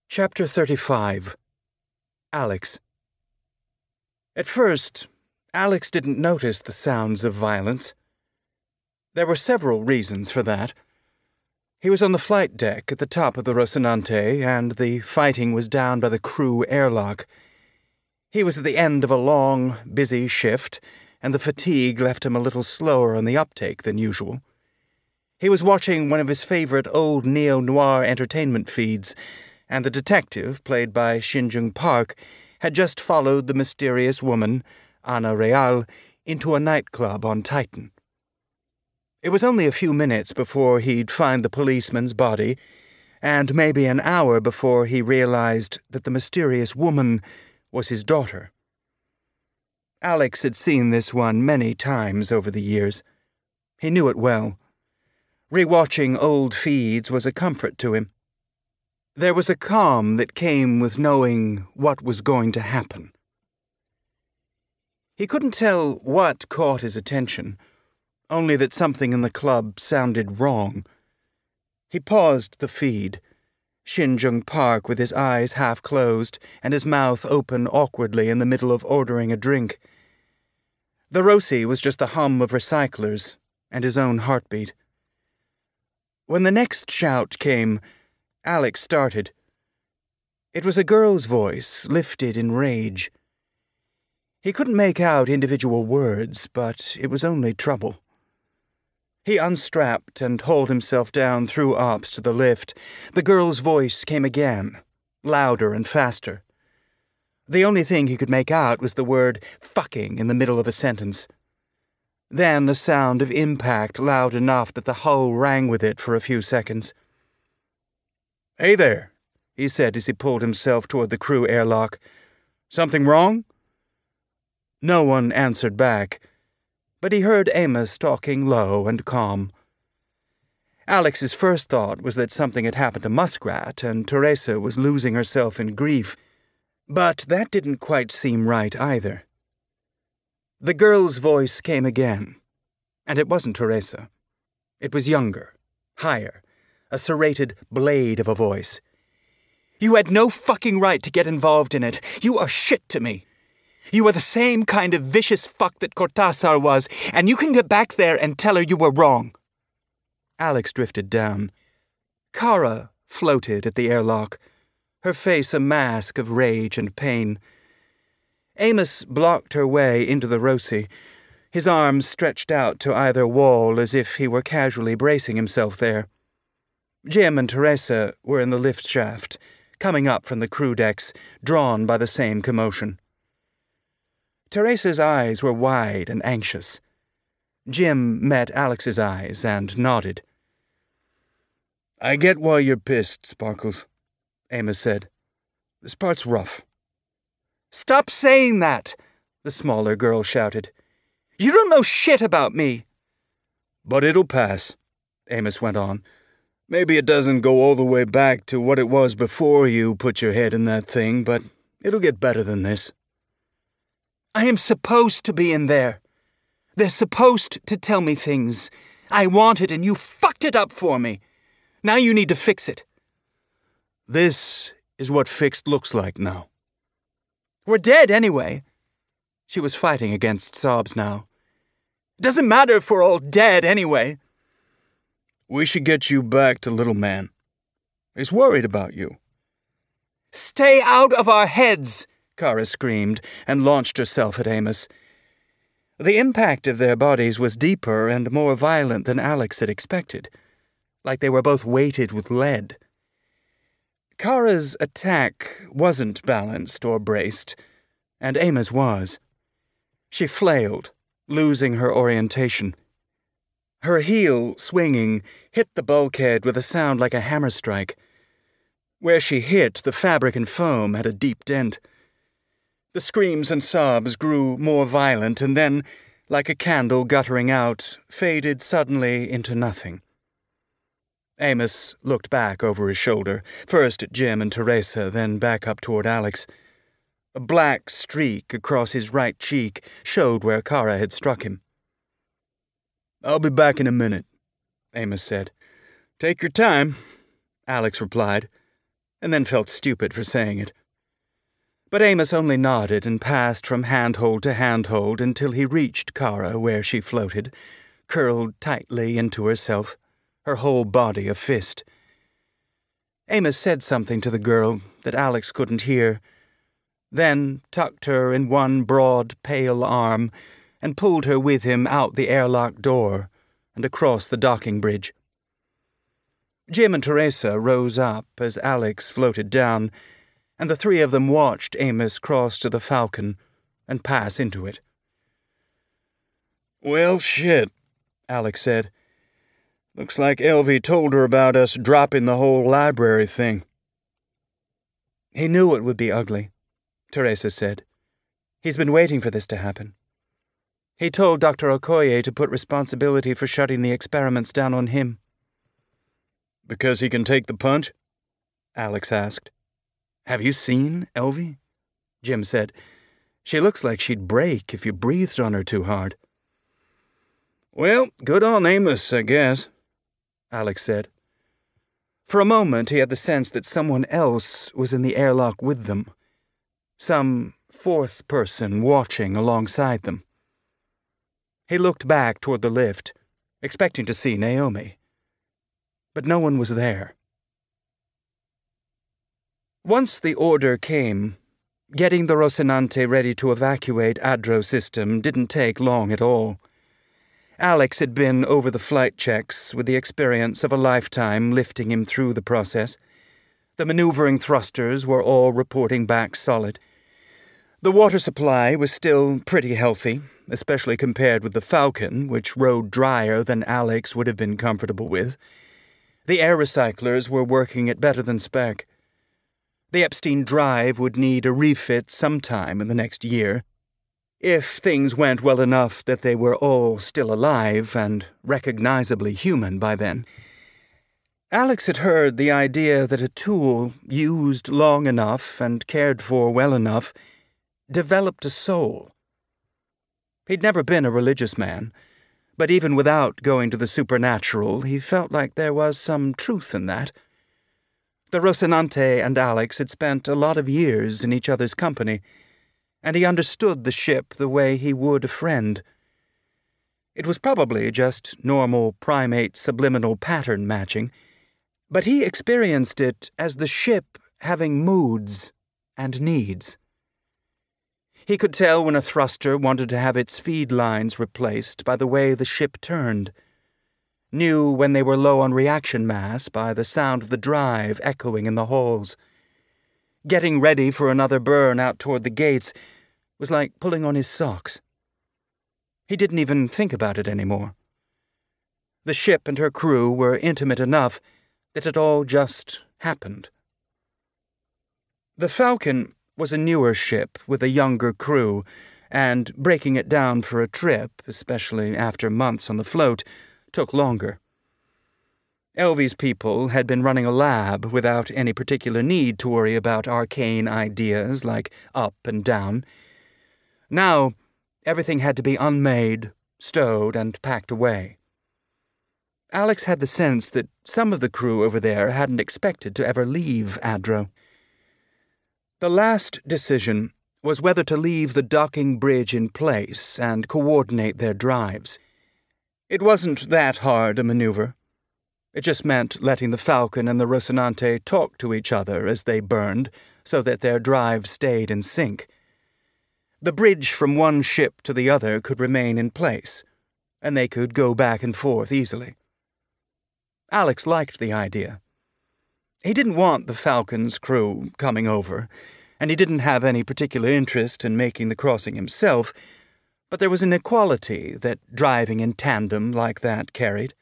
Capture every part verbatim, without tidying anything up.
Chapter thirty-five. Alex. At first, Alex didn't notice the sounds of violence. There were several reasons for that. He was on the flight deck at the top of the Rocinante, and the fighting was down by the crew airlock. He was at the end of a long, busy shift, and the fatigue left him a little slower on the uptake than usual. He was watching one of his favorite old neo-noir entertainment feeds, and the detective, played by Shin Jung Park, had just followed the mysterious woman, Ana Real, into a nightclub on Titan. It was only a few minutes before he'd find the policeman's body, and maybe an hour before he realized that the mysterious woman was his daughter. Alex had seen this one many times over the years. He knew it well. Rewatching old feeds was a comfort to him. There was a calm that came with knowing what was going to happen. He couldn't tell what caught his attention, only that something in the club sounded wrong. He paused the feed, Shin Jung Park with his eyes half closed and his mouth open awkwardly in the middle of ordering a drink. The Roci was just a hum of recyclers and his own heartbeat. When the next shout came, Alex started. It was a girl's voice, lifted in rage. He couldn't make out individual words, but it was only trouble. He unstrapped and hauled himself down through ops to the lift. The girl's voice came again, louder and faster. The only thing he could make out was the word fucking in the middle of a sentence. Then a sound of impact loud enough that the hull rang with it for a few seconds. "Hey there," he said as he pulled himself toward the crew airlock. "Something wrong?" No one answered back, but he heard Amos talking low and calm. Alex's first thought was that something had happened to Muskrat and Teresa was losing herself in grief, but that didn't quite seem right either. The girl's voice came again, and it wasn't Teresa. It was younger, higher, a serrated blade of a voice. "You had no fucking right to get involved in it. You are shit to me. You are the same kind of vicious fuck that Cortázar was, and you can get back there and tell her you were wrong." Alex drifted down. Kara floated at the airlock, her face a mask of rage and pain. Amos blocked her way into the Roci, his arms stretched out to either wall as if he were casually bracing himself there. Jim and Teresa were in the lift shaft, coming up from the crew decks, drawn by the same commotion. Teresa's eyes were wide and anxious. Jim met Alex's eyes and nodded. "I get why you're pissed, Sparkles," Amos said. "This part's rough." "Stop saying that," the smaller girl shouted. "You don't know shit about me." "But it'll pass," Amos went on. "Maybe it doesn't go all the way back to what it was before you put your head in that thing, but it'll get better than this." "I am supposed to be in there. They're supposed to tell me things. I want it and you fucked it up for me. Now you need to fix it." "This is what fixed looks like now." "We're dead anyway." She was fighting against sobs now. "Doesn't matter if we're all dead anyway." "We should get you back to Little Man. He's worried about you." "Stay out of our heads!" Kara screamed and launched herself at Amos. The impact of their bodies was deeper and more violent than Alex had expected, like they were both weighted with lead. Kara's attack wasn't balanced or braced, and Amos was. She flailed, losing her orientation. Her heel, swinging, hit the bulkhead with a sound like a hammer strike. Where she hit, the fabric and foam had a deep dent. The screams and sobs grew more violent and then, like a candle guttering out, faded suddenly into nothing. Amos looked back over his shoulder, first at Jim and Teresa, then back up toward Alex. A black streak across his right cheek showed where Kara had struck him. "I'll be back in a minute," Amos said. "Take your time," Alex replied. and then felt stupid for saying it. But Amos only nodded and passed from handhold to handhold until he reached Kara where she floated, curled tightly into herself, her whole body a fist. Amos said something to the girl that Alex couldn't hear, then tucked her in one broad, pale arm and pulled her with him out the airlock door and across the docking bridge. Jim and Teresa rose up as Alex floated down, and the three of them watched Amos cross to the Falcon and pass into it. "Well, shit," Alex said. "Looks like Elvie told her about us dropping the whole library thing." "He knew it would be ugly," Teresa said. "He's been waiting for this to happen. He told Doctor Okoye to put responsibility for shutting the experiments down on him." "Because he can take the punch?" Alex asked. "Have you seen Elvie?" Jim said. "She looks like she'd break if you breathed on her too hard." "Well, good on Amos, I guess," Alex said. For a moment he had the sense that someone else was in the airlock with them, some fourth person watching alongside them. He looked back toward the lift, expecting to see Naomi, but no one was there. Once the order came, getting the Rocinante ready to evacuate Adro system didn't take long at all. Alex had been over the flight checks with the experience of a lifetime lifting him through the process. The maneuvering thrusters were all reporting back solid. The water supply was still pretty healthy, especially compared with the Falcon, which rode drier than Alex would have been comfortable with. The air recyclers were working at better than spec. The Epstein drive would need a refit sometime in the next year, if things went well enough that they were all still alive and recognizably human by then. Alex had heard the idea that a tool used long enough and cared for well enough developed a soul. He'd never been a religious man, but even without going to the supernatural, he felt like there was some truth in that. The Rocinante and Alex had spent a lot of years in each other's company, and he understood the ship the way he would a friend. It was probably just normal primate subliminal pattern matching, but he experienced it as the ship having moods and needs. He could tell when a thruster wanted to have its feed lines replaced by the way the ship turned, knew when they were low on reaction mass by the sound of the drive echoing in the halls. Getting ready for another burn out toward the gates was like pulling on his socks. He didn't even think about it anymore. The ship and her crew were intimate enough that it all just happened. The Falcon was a newer ship with a younger crew, and breaking it down for a trip, especially after months on the float, took longer. Elvie's people had been running a lab without any particular need to worry about arcane ideas like up and down. Now, everything had to be unmade, stowed, and packed away. Alex had the sense that some of the crew over there hadn't expected to ever leave Adro. The last decision was whether to leave the docking bridge in place and coordinate their drives. It wasn't that hard a maneuver. It just meant letting the Falcon and the Rocinante talk to each other as they burned so that their drives stayed in sync. The bridge from one ship to the other could remain in place, and they could go back and forth easily. Alex liked the idea. He didn't want the Falcon's crew coming over, and he didn't have any particular interest in making the crossing himself, but there was an equality that driving in tandem like that carried.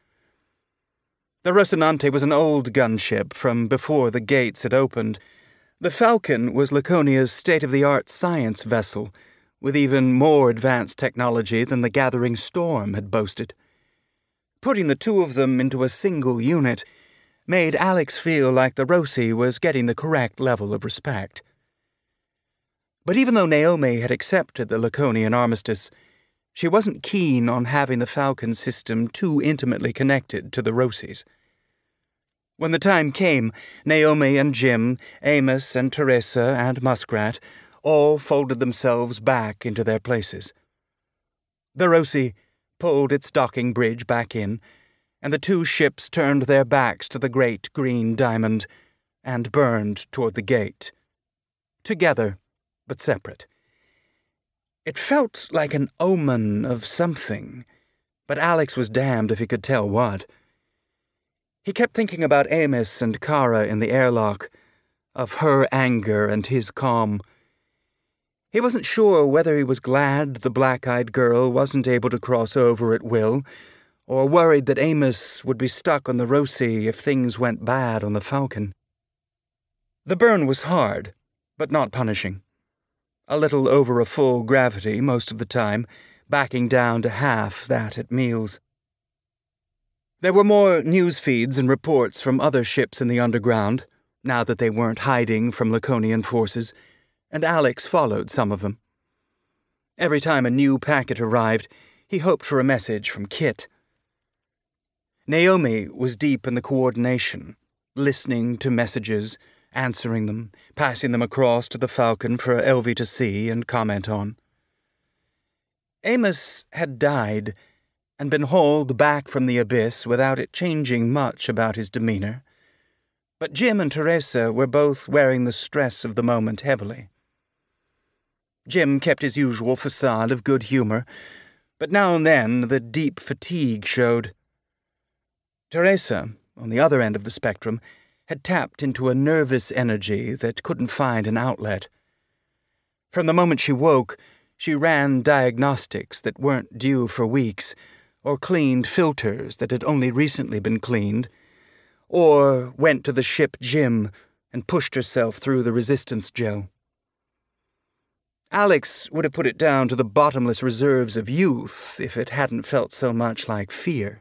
The Rocinante was an old gunship from before the gates had opened. The Falcon was Laconia's state-of-the-art science vessel, with even more advanced technology than the Gathering Storm had boasted. Putting the two of them into a single unit made Alex feel like the Roci was getting the correct level of respect. But even though Naomi had accepted the Laconian armistice, she wasn't keen on having the Falcon system too intimately connected to the Rocis. When the time came, Naomi and Jim, Amos and Teresa and Muskrat all folded themselves back into their places. The Rosie pulled its docking bridge back in, and the two ships turned their backs to the great green diamond and burned toward the gate. Together, but separate. It felt like an omen of something, but Alex was damned if he could tell what. He kept thinking about Amos and Kara in the airlock, of her anger and his calm. He wasn't sure whether he was glad the black-eyed girl wasn't able to cross over at will, or worried that Amos would be stuck on the Rosie if things went bad on the Falcon. The burn was hard, but not punishing. A little over a full gravity most of the time, backing down to half that at meals. There were more news feeds and reports from other ships in the underground, now that they weren't hiding from Laconian forces, and Alex followed some of them. Every time a new packet arrived, he hoped for a message from Kit. Naomi was deep in the coordination, listening to messages, answering them, passing them across to the Falcon for Elvie to see and comment on. Amos had died and been hauled back from the abyss without it changing much about his demeanor, but Jim and Teresa were both wearing the stress of the moment heavily. Jim kept his usual facade of good humor, but now and then the deep fatigue showed. Teresa, on the other end of the spectrum, had tapped into a nervous energy that couldn't find an outlet. From the moment she woke, she ran diagnostics that weren't due for weeks, or cleaned filters that had only recently been cleaned, or went to the ship gym and pushed herself through the resistance gel. Alex would have put it down to the bottomless reserves of youth if it hadn't felt so much like fear.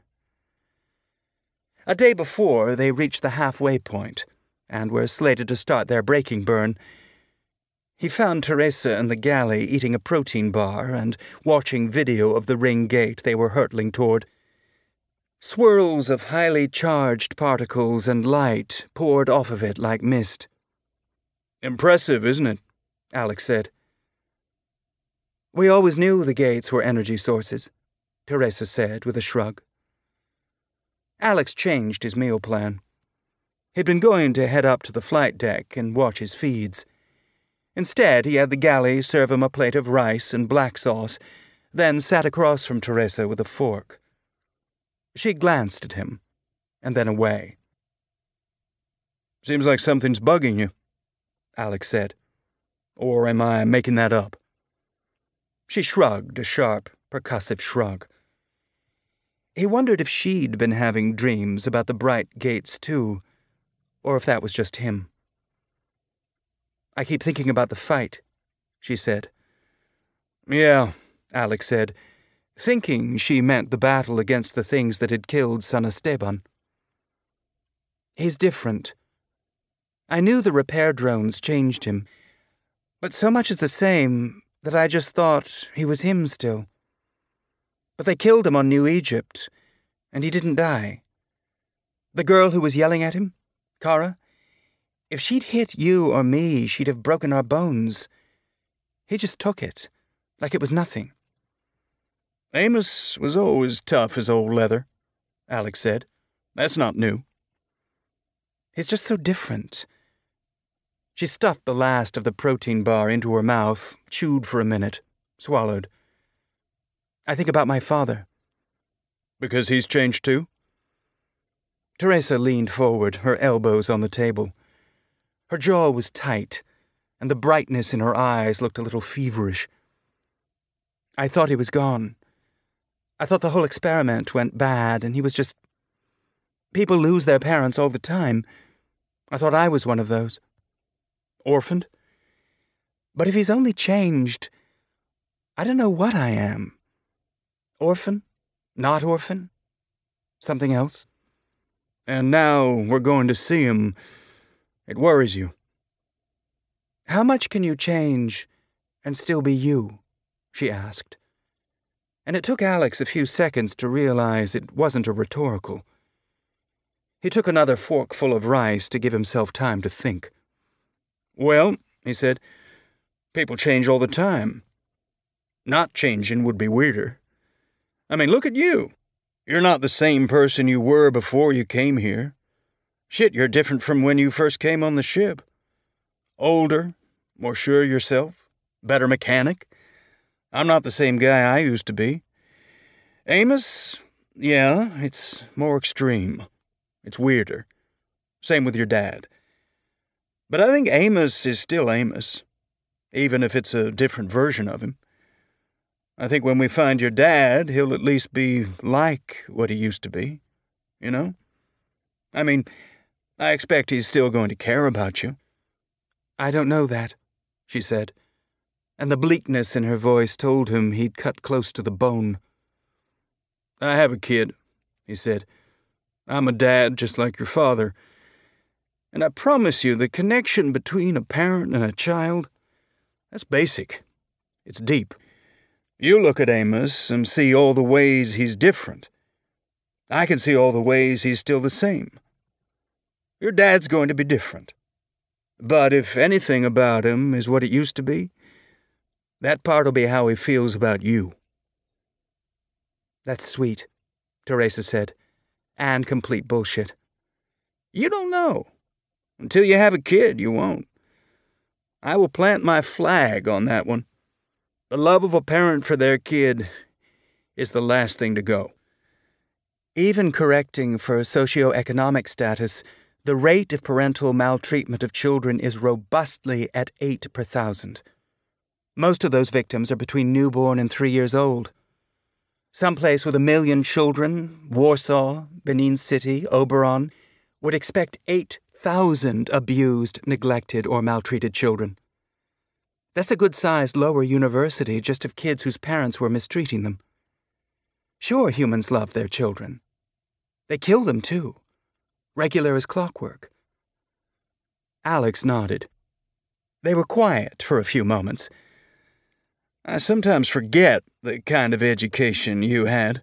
A day before they reached the halfway point and were slated to start their braking burn, he found Teresa and the galley eating a protein bar and watching video of the ring gate they were hurtling toward. Swirls of highly charged particles and light poured off of it like mist. "Impressive, isn't it?" Alex said. "We always knew the gates were energy sources," Teresa said with a shrug. Alex changed his meal plan. He'd been going to head up to the flight deck and watch his feeds. Instead, he had the galley serve him a plate of rice and black sauce, then sat across from Teresa with a fork. She glanced at him, and then away. "Seems like something's bugging you," Alex said. "Or am I making that up?" She shrugged a sharp, percussive shrug. He wondered if she'd been having dreams about the bright gates too, or if that was just him. "I keep thinking about the fight," she said. "Yeah," Alex said, thinking she meant the battle against the things that had killed San Esteban. "He's different. I knew the repair drones changed him, but so much is the same that I just thought he was him still. But they killed him on New Egypt, and he didn't die. The girl who was yelling at him, Kara, if she'd hit you or me, she'd have broken our bones. He just took it, like it was nothing." "Amos was always tough as old leather," Alex said. "That's not new." "He's just so different." She stuffed the last of the protein bar into her mouth, chewed for a minute, swallowed. "I think about my father." "Because he's changed too?" Teresa leaned forward, her elbows on the table. Her jaw was tight, and the brightness in her eyes looked a little feverish. "I thought he was gone. I thought the whole experiment went bad, and he was just... People lose their parents all the time. I thought I was one of those." "Orphaned?" "But if he's only changed, I don't know what I am. Orphan? Not orphan? Something else?" "And now we're going to see him. It worries you." "How much can you change and still be you?" she asked. And it took Alex a few seconds to realize it wasn't a rhetorical. He took another forkful of rice to give himself time to think. "Well," he said, "people change all the time. Not changing would be weirder. I mean, look at you. You're not the same person you were before you came here. Shit, you're different from when you first came on the ship. Older, more sure of yourself, better mechanic. I'm not the same guy I used to be. Amos, yeah, it's more extreme. It's weirder. Same with your dad. But I think Amos is still Amos, even if it's a different version of him. I think when we find your dad, he'll at least be like what he used to be, you know? I mean, I expect he's still going to care about you." "I don't know that," she said, and the bleakness in her voice told him he'd cut close to the bone. "I have a kid," he said. "I'm a dad just like your father. And I promise you the connection between a parent and a child, that's basic. It's deep. You look at Amos and see all the ways he's different. I can see all the ways he's still the same. Your dad's going to be different. But if anything about him is what it used to be, that part'll be how he feels about you." "That's sweet," Teresa said, "and complete bullshit." "You don't know. Until you have a kid, you won't. I will plant my flag on that one. The love of a parent for their kid is the last thing to go." Even correcting for socioeconomic status, the rate of parental maltreatment of children is robustly at eight per thousand. Most of those victims are between newborn and three years old. Some place with a million children, Warsaw, Benin City, Oberon, would expect eight thousand abused, neglected, or maltreated children. That's a good-sized lower university just of kids whose parents were mistreating them. Sure, humans love their children. They kill them, too. Regular as clockwork. Alex nodded. They were quiet for a few moments. "I sometimes forget the kind of education you had."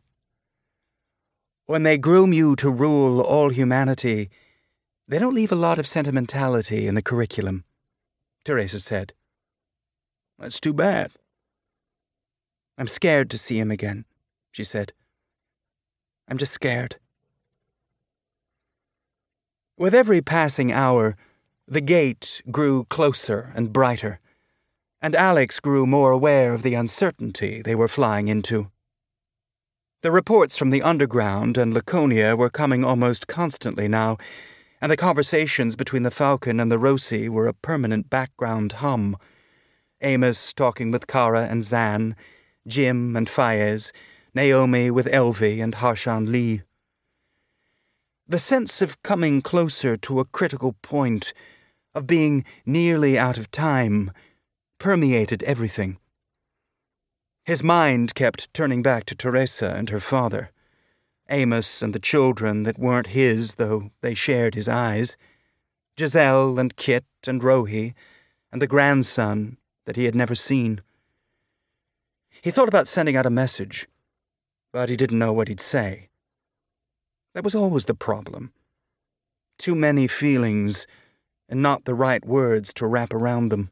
"When they groom you to rule all humanity, they don't leave a lot of sentimentality in the curriculum," Teresa said. "That's too bad." "I'm scared to see him again," she said. "I'm just scared." With every passing hour, the gate grew closer and brighter, and Alex grew more aware of the uncertainty they were flying into. The reports from the underground and Laconia were coming almost constantly now, and the conversations between the Falcon and the Rosie were a permanent background hum. Amos talking with Kara and Zan, Jim and Fayez, Naomi with Elvie and Harshan Lee. The sense of coming closer to a critical point, of being nearly out of time, permeated everything. His mind kept turning back to Teresa and her father, Amos and the children that weren't his, though they shared his eyes, Giselle and Kit and Rohi, and the grandson that he had never seen. He thought about sending out a message, but he didn't know what he'd say. That was always the problem. Too many feelings, and not the right words to wrap around them.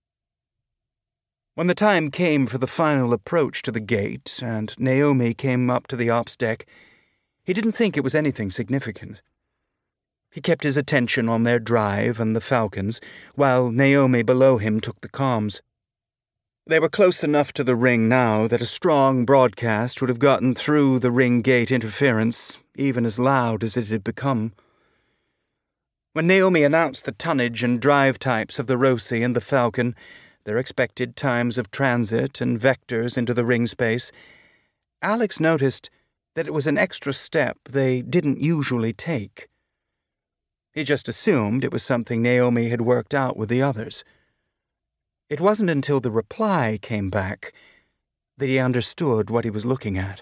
When the time came for the final approach to the gate, and Naomi came up to the ops deck, he didn't think it was anything significant. He kept his attention on their drive and the Falcons, while Naomi below him took the comms. They were close enough to the ring now that a strong broadcast would have gotten through the ring gate interference, even as loud as it had become. When Naomi announced the tonnage and drive types of the Rosie and the Falcon, their expected times of transit and vectors into the ring space, Alex noticed that it was an extra step they didn't usually take. He just assumed it was something Naomi had worked out with the others. It wasn't until the reply came back that he understood what he was looking at.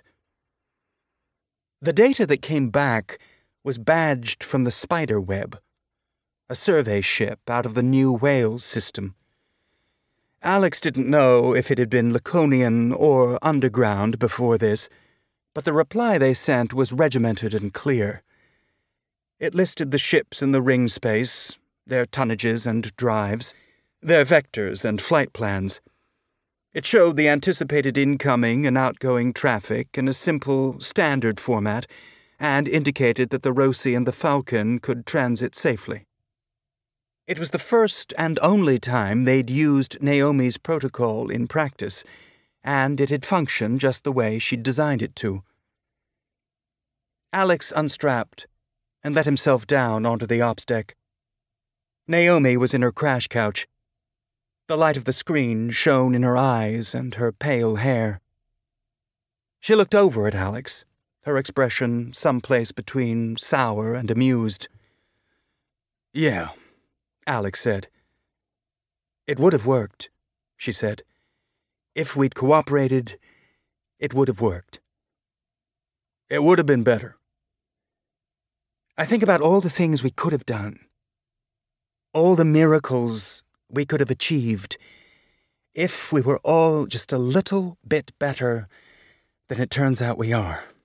The data that came back was badged from the Spider Web, a survey ship out of the New Wales system. Alex didn't know if it had been Laconian or underground before this, but the reply they sent was regimented and clear. It listed the ships in the ring space, their tonnages and drives, their vectors and flight plans. It showed the anticipated incoming and outgoing traffic in a simple, standard format, and indicated that the Rosie and the Falcon could transit safely. It was the first and only time they'd used Naomi's protocol in practice, and it had functioned just the way she'd designed it to. Alex unstrapped and let himself down onto the ops deck. Naomi was in her crash couch. The light of the screen shone in her eyes and her pale hair. She looked over at Alex, her expression someplace between sour and amused. "Yeah," Alex said. "It would have worked," she said. "If we'd cooperated, it would have worked." "It would have been better." I think about all the things we could have done. All the miracles we could have achieved if we were all just a little bit better than it turns out we are.